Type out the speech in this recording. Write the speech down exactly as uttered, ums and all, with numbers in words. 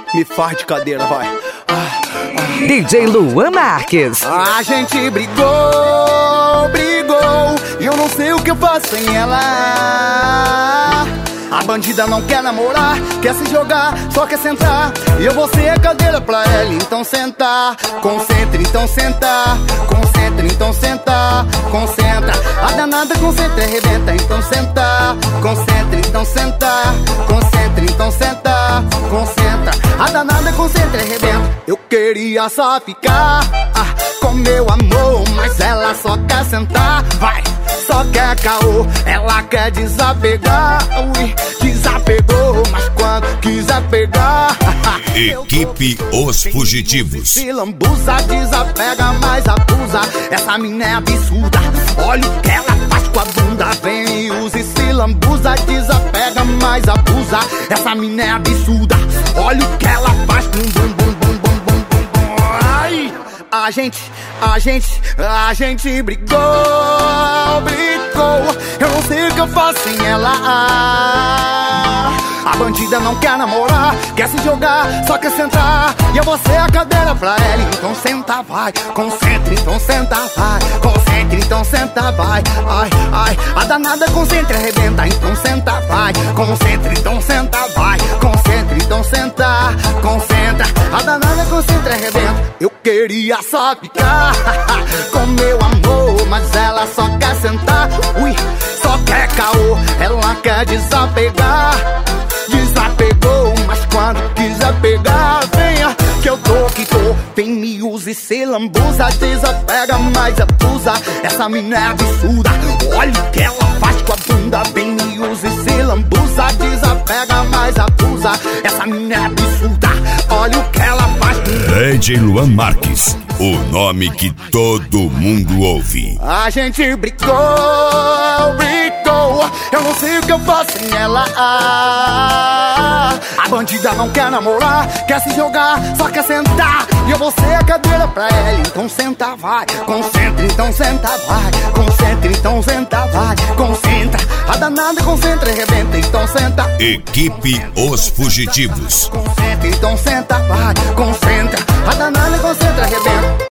Me faz de cadeira, vai. Ah, ah. D J Luan Marques. A gente brigou, brigou, e eu não sei o que eu faço sem ela. A bandida não quer namorar, quer se jogar, só quer sentar. E eu vou ser a cadeira pra ela, então sentar. Concentre, então sentar. Concentre, então sentar. Concentra, a danada concentra e arrebenta, então sentar. Concentre, então sentar. Concentre, então sentar. Concentra, a danada concentra e arrebenta. Eu queria só ficar ah, com meu amor, mas ela só quer sentar. Vai! Só quer caô, ela quer desapegar. Ui, desapegou, mas quando quiser pegar Equipe Os Fugitivos. Se lambuza, desapega, mas abusa. Essa mina é absurda, olha o que ela faz com a bunda. Vem e usa e se lambuza, desapega, mas abusa. Essa mina é absurda, olha o que ela faz com bum bum bum bum bum bum bum. Ai, a gente, a gente, a gente brigou, brigou. Eu não sei o que eu faço sem ela. A bandida não quer namorar, quer se jogar, só quer sentar. E eu vou ser a cadeira pra ela, então senta, vai. Concentre, então senta, vai. Concentre, então senta, vai. Ai, ai, a danada concentra e arrebenta, então senta, vai. Concentre, então senta, vai. Concentre, então senta. Concentra, a danada concentra e arrebenta. Eu queria só ficar com meu amor, mas ela só quer sentar. Ui, só quer caô, ela quer desapegar. Desapegou, mas quando quiser pegar, venha que eu tô que tô. Vem, me usa e se lambuza, desapega, mas abusa. Essa mina é absurda, olha o que ela faz com a bunda. Vem, me usa e se lambuza, desapega, mas abusa. Essa mina é absurda, olha o que ela faz com D J Luan Marques, o nome que todo mundo ouve. A gente brigou, brigou, eu não sei o que eu faço sem ela. A bandida não quer namorar, quer se jogar, só quer sentar. E eu vou ser a cadeira pra ela, então senta, vai. Concentre, então senta, vai. Concentre, então senta, vai. Concentra, a danada concentra e arrebenta, então senta. Equipe Os Fugitivos. Concentre, então senta, vai. Concentra, a danada concentra e arrebenta.